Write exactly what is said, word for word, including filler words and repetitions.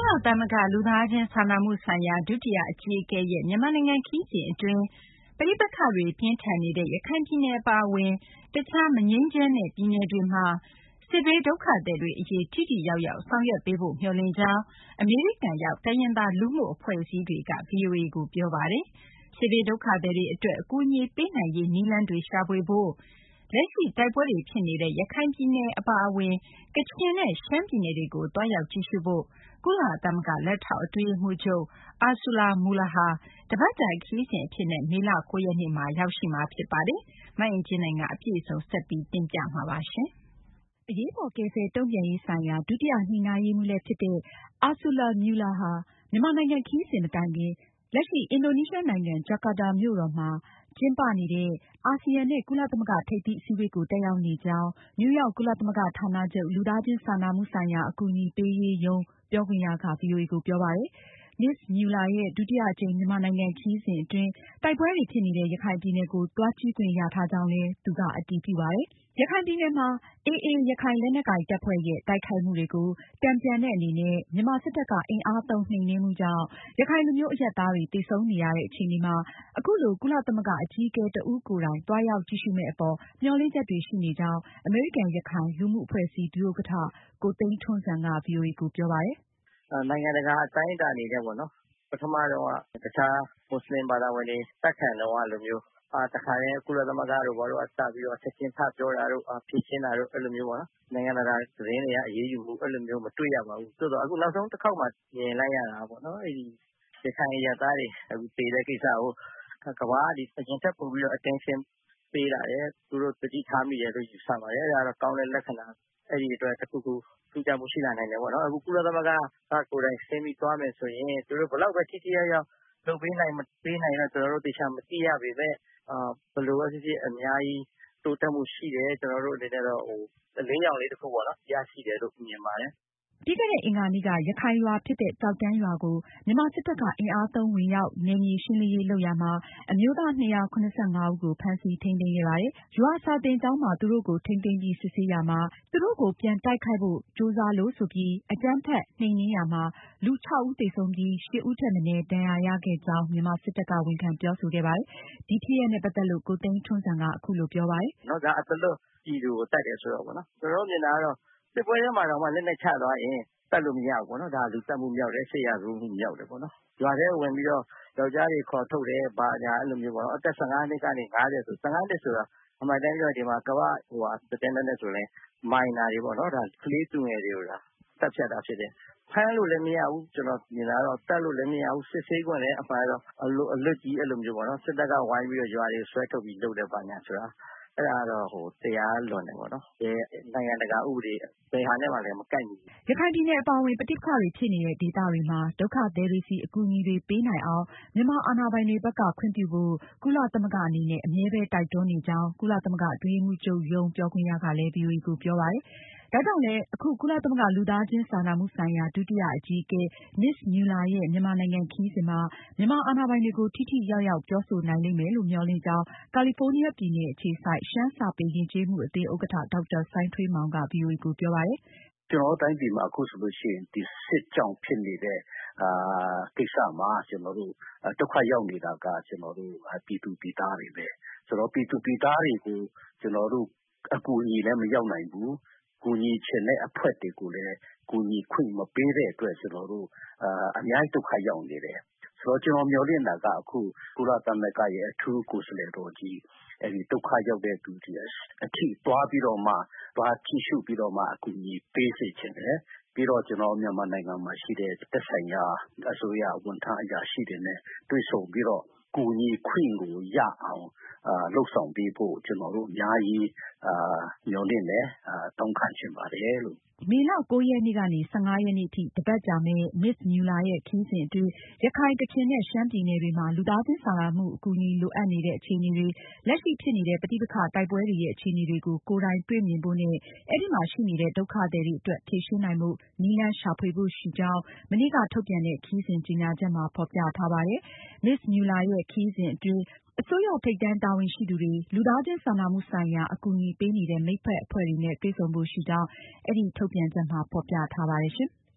သမဂ္ဂလူသားချင်းစာနာမှုဆိုင်ရာဒုတိယအကြီးအကဲရဲ့မြန်မာနိုင်ငံခရီးစဉ်အတွင်းပဋိပက္ခတွေပြင်းထန်နေတဲ့ရခိုင်ပြည်နယ်အပါအဝင်တခြားမငြိမ်းချမ်းတဲ့ပြည်နယ်တွေမှာစစ်ဘေးဒုက္ခသည်တွေအရေးထိထိရောက်ရောက်ဆောင်ရွက်ပေးဖို့မျှော်လင့်ကြောင်းအမေရိကန်ရောက်တိုင်းရင်းသားလူမှုအဖွဲ့အစည်းတွေက ဗွီအိုအေကိုပြောပါတယ်။စစ်ဘေးဒုက္ခသည်တွေအတွက်အကူအညီပေးနိုင်ရေးနည်းလမ်းတွေရှာဖွေဖို့လက်ရှိတိုက်ပွဲတွေဖြစ်နေတဲ့ရခိုင်ပြည်နယ်အပါအဝင်ကချင်နဲ့ရှမ်းပြည်နယ်တွေကိုတွားရောက်ကြည့်ရှုဖို့ကုလသမဂ္ဂလက်ထောက်အတွင်းရေးမှူးချုပ် Ursula Mueller ဟာတပတ်ကြာခရီးစဉ်အဖြစ်နဲ့မေလ၉ရက်နေ့မှာရောက်ရှိမှာဖြစ်ပါတယ်။မအင်ကြင်းနိုင်ကအပြည့်အစုံဆက်ပြီးတင်ပြမှာပါရှင်။အရေးပေါ်ကယ်ဆယ်တုံ့ပြန်ရေးဆိုင်ရာဒုတိယညှိနှိုင်းရေးမှူးလည်းဖြစ်တဲ့ Ursula Mueller ဟာမြန်မာနိုင်ငံခရီးစဉ်မတိုင်ခင်လက်ရှိအင်ဒိုနီးရှားနိုင်ငံဂျကာတာမြို့တော်မှာကျင်းပနေတဲ့အာဆီယံနဲ့ကုလသမဂ္ဂထိပ်သီးအစည်းအဝေးကိုတက်ရောက်နေကြောင်းနယူးရောက်ကုလသမဂ္ဂဌာနချုပ်လူသားချင်းစာနာမှုဆိုင်ရာအကူအညီပေးရေးရုံးပြောခွင့်ရက ဗွီအိုအေကိုပြောပါတယ်။ Miz Mueller ရဲ့ဒုတိယအကြိမ်မြန်မာနိုင်ငံခရီးစဉ်အတွင်းတိုက်ပွဲတွေဖြစ်နေတဲ့ရခိုင်ပြည်နယ်ကိုသွားကြည့်ခွင့်ရထားကြောင်းလည်းသူကအတည်ပြုပါတယ်။ ရခိုင်ပြည်နယ်မှာ အေအေ ရခိုင်လက်နက်ကိုင်တပ်ဖွဲ့ရဲ့တိုက်ခိုက်မှုတွေကိုတန်ပြန်တဲ့အနေနဲ့မြန်မာစစ်တပ်ကအင်အားသုံးနှိမ်နင်းမှုကြောင့်ရခိုင်လူမျိုးအရပ်သားတွေသေဆုံးနေရတဲ့အခြေအနေမှာအခုလိုကုလသမဂ္ဂအကြီးအကဲတဦးကိုယ်တိုင်သွားရောက်ကြည့်ရှုမယ့်အပေါ်မျှော်လင့်ချက်တွေရှိနေကြောင်းအမေရိကန်ရခိုင်လူမှုအဖွဲ့အစည်းဒုဥက္ကဋ္ဌကိုသိန်းထွန်းဇံက ဗွီအိုအေကိုပြောပါတယ်။နိုင်ငံတကာအတိုင်းအတာအနေနဲ့ပေါ့နော်ပထမတော့တခြားမွတ်စလင်ဘာသာဝင်တွေတက်ခံတော့လိုမျိုးအာတခါရဲကုလသမဂ္ဂတို့ဘာလို့စပြီးတော့ချက်ချင်းထပြောတာတို့ဖြည့်ရှင်းတာတို့အဲ့လိုမျိုးပေါ့နော်နိုင်ငံတကာသတင်းတွေကအရေးယူမှုအဲ့လိုမျိုးမတွေ့ရပါဘူးဆိုတော့အခုနောက်ဆုံးတစ်ခေါက်မှမြင်လိုက်ရတာပေါ့နော်အဲ့ဒီရခိုင်ရသားတွေအခုတည်တဲ့ကိစ္စကိုကဘာဒီအရင်ထက်ပိုပြီးတော့ attention ပေးလာတယ်သူတို့တတိထားမိတယ်လို့ယူဆပါတယ်အဲ့ဒါတော့ကောင်းတဲ့လက္ခဏာအဲ့ဒီအတွက်တစ်ခုခုထူးခြားမှုရှိလာနိုင်တယ်ပေါ့နော်အခုကုလသမဂ္ဂကကိုယ်တိုင်ဆင်းပြီးသွားမယ်ဆိုရင်သူတို့ဘလောက်ပဲထိထိရောက်ရောက်လုပ်ပေးနိုင်မပေးနိုင်တော့ကျွန်တော်တို့တေချာမသိရပေမဲ့အာဘယ်လိုပဲဖြစ်ဖြစ်အများကြီးတိုးတက်မှုရှိတယ်ကျွန်တော်တို့အနေနဲ့တော့ဟိုအလင်းရောင်လေးတစ်ခုပေါ့နော်ရရှိတယ်လို့မြင်ပါတယ်ပြီးခဲ့တဲ့အင်္ဂါနေ့ကရခိုင်ရွာဖြစ်တဲ့ကျောက်တန်းရွာကိုမြန်မာစစ်တပ်ကအင်အားသုံးဝင်ရောက်နယ်မြေရှင်းလင်းရေးလုပ်ရာမှာအမျိုးသားနှစ်ရာ၇၅ဦးကိုဖမ်းဆီးထိန်းသိမ်းခဲ့ပါတယ်။ရွာစာသင်ကျောင်းမှာသူတို့ကိုထိန်းသိမ်းပြီးစစ်ဆေးရာမှာသူတို့ကိုပြန်တိုက်ခိုက်ဖို့ကြိုးစားလို့ဆိုပြီးအကြမ်းဖက်နှိမ်နင်းရာမှာလူခြောက်ဦးသေဆုံးပြီးရှစ်ဦးထက်မနည်းဒဏ်ရာရခဲ့ကြောင်းမြန်မာစစ်တပ်ကဝန်ခံပြောဆိုခဲ့ပါတယ်။ဒီဖြစ်ရပ်နဲ့ပတ်သက်လို့ကိုသိန်းထွန်းဇံကအခုလိုပြောပါတယ်။နော်ဒါအတလို့ပြည်သူကိုတိုက်တယ်ဆိုတော့ဗောနော်ကျွန်တော်မြင်တာကတော့စစ်ပွဲထဲမှာတော့မှလက်နဲ့ချသွားရင်တတ်လို့မရဘူးပေါ့နော်ဒါလူတက်မှုမြောက်တယ်ဆေးရကူမှုမြောက်တယ်ပေါ့နော်ရွာထဲဝင်ပြီးတော့ယောက်ျားတွေခေါ်ထုတ်တယ်ဘာညာအဲ့လိုမျိုးပေါ့နော်အသက်၁၅နှစ်ကနေ၅၀ဆို၁၅နှစ်ဆိုတာအမှန်တမ်းပြောဒီမှာကမ္ဘာဟိုဟာစတဲ့နဲ့ဆိုရင်မိုင်နာတွေပေါ့နော်ဒါကလေးသူငယ်တွေကိုဒါတက်ဖြတ်တာဖြစ်တယ်ဖမ်းလို့လည်းမရဘူးကျွန်တော်မြင်တာတော့တက်လို့လည်းမရဘူးစစ်ဆေးခွင့်လည်းအမှန်တော့အလွတ်အလွတ်ကြီးအဲ့လိုမျိုးပေါ့နော်စစ်တပ်ကဝိုင်းပြီးတော့ရွာတွေဆွဲထုတ်ပြီးလုပ်တယ်ပါညာဆိုတာအဲ့ဒါတော့ဟိုတရားလွန်တယ်ပေါ့နော်ဒီနိုင်ငံတကာဥပဒေဘယ်ဟာနဲ့မှလည်းမကိုက်ဘူးရခိုင်ပြည်နယ်အပါအဝင်ပဋိပက္ခတွေဖြစ်နေတဲ့ဒေသတွေမှာဒုက္ခသည်တွေစီအကူအညီတွေပေးနိုင်အောင်မြန်မာအာဏာပိုင်တွေဘက်ကခွင့်ပြုဖို့ကုလသမဂ္ဂအနေနဲ့အမြဲပဲတိုက်တွန်းနေကြောင်းကုလသမဂ္ဂအတွင်းရေးမှူးချုပ်ရုံးပြောခွင့်ရကလည်း ဗွီအိုအေကိုပြောပါတယ်။ဒါကြောင့်လည်းအခုကုလသမဂ္ဂလူသားချင်းစာနာမှုဆိုင်ရာဒုတိယအကြီးအကဲ Miz Mueller ရဲ့မြန်မာနိုင်ငံခရီးစဉ်မှာမြန်မာအာဏာပိုင်တွေကိုထိထိရောက်ရောက်ပြောဆိုနိုင်လိမ့်မယ်လို့မျှော်လင့်ကြောင်းကာလီဖိုးနီးယားပြည်နယ်အခြေစိုက်ရှမ်းစာပေယဉ်ကျေးမှုအသင်းဥက္ကဋ္ဌဒေါက်တာစိုင်းထွေးမောင်က ဗွီအိုအေကိုပြောပါတယ်။ကျွန်တော်တို့တိုင်းပြည်မှာအခုဆိုလို့ရှိရင်ဒီစစ်ကြောင့်ဖြစ်နေတဲ့အာကိစ္စမှာကျွန်တော်တို့ဒုက္ခရောက်နေတာကကျွန်တော်တို့ပြည်သူပြည်သားတွေပဲဆိုတော့ပြည်သူပြည်သားတွေကိုကျွန်တော်တို့အကူအညီလည်းမရောက်နိုင်ဘူးကူညီချင်တဲ့အဖွဲ့တွေကိုလည်းကူညီခွင့်မပေးတဲ့အတွက်ကျွန်တော်တို့အာအများကြီးဒုက္ခရောက်နေတယ်ဆိုတော့ကျွန်တော်မျှော်လင့်တာကအခုကုလသမဂ္ဂရဲ့အထူးကိုယ်စားလှယ်တော်ကြီးအဲဒီဒုက္ခရောက်တဲ့သူတွေအထိသွားပြီးတော့မှသွားကြည့်ရှုပြီးတော့မှအကူအညီပေးစေချင်တယ်ပြီးတော့ကျွန်တော်မြန်မာနိုင်ငံမှာရှိတဲ့သက်ဆိုင်ရာအစိုးရဝန်ထမ်းအရာရှိတွေနဲ့တွေ့ဆုံပြီးတော့ကူညီခွင့်ကိုရအောင်အာလှုပ်ဆောင်ပေးဖို့ကျွန်တော်တို့အများကြီးအာညှော်လင့်တယ်အာတောင်းခံချင်ပါတယ်လို့မေလ၉ရက်နေ့ကနေ၁၅ရက်နေ့အထိတပတ်ကြာမယ့် Miz Mueller ရဲ့ခရီးစဉ်အတွင်းရခိုင်ကချင်နဲ့ရှမ်းပြည်နယ်တွေမှာလူသားချင်းစာနာမှုအကူအညီလိုအပ်နေတဲ့အခြေအနေတွေလက်ရှိဖြစ်နေတဲ့ပဋိပက္ခတိုက်ပွဲတွေရဲ့အခြေအနေတွေကိုကိုယ်တိုင်တွေ့မြင်ဖို့နဲ့အဲဒီမှာရှိနေတဲ့ဒုက္ခသည်တွေအတွက်ဖြေရှင်းနိုင်ဖို့နည်းလမ်းရှာဖွေဖို့ရှိကြောင်းမနေ့ကထုတ်ပြန်တဲ့ခရီးစဉ်ကြေညာချက်မှာဖေါ်ပြထားပါတယ်။ Miz Mueller ရဲ့ခရီးစဉ်အတွင်းအစိုးရထိပ်တန်းတာဝန်ရှိသူတွေလူသားချင်းစာနာမှုဆိုင်ရာအကူအညီပေးနေတဲ့မိတ်ဖက်အဖွဲ့တွေနဲ့တွေ့ဆုံဖို့ရှိကြောင်းအဲဒီထုတ်ပြန်ချက်မှာဖေါ်ပြထားပါတယ်ရှင်။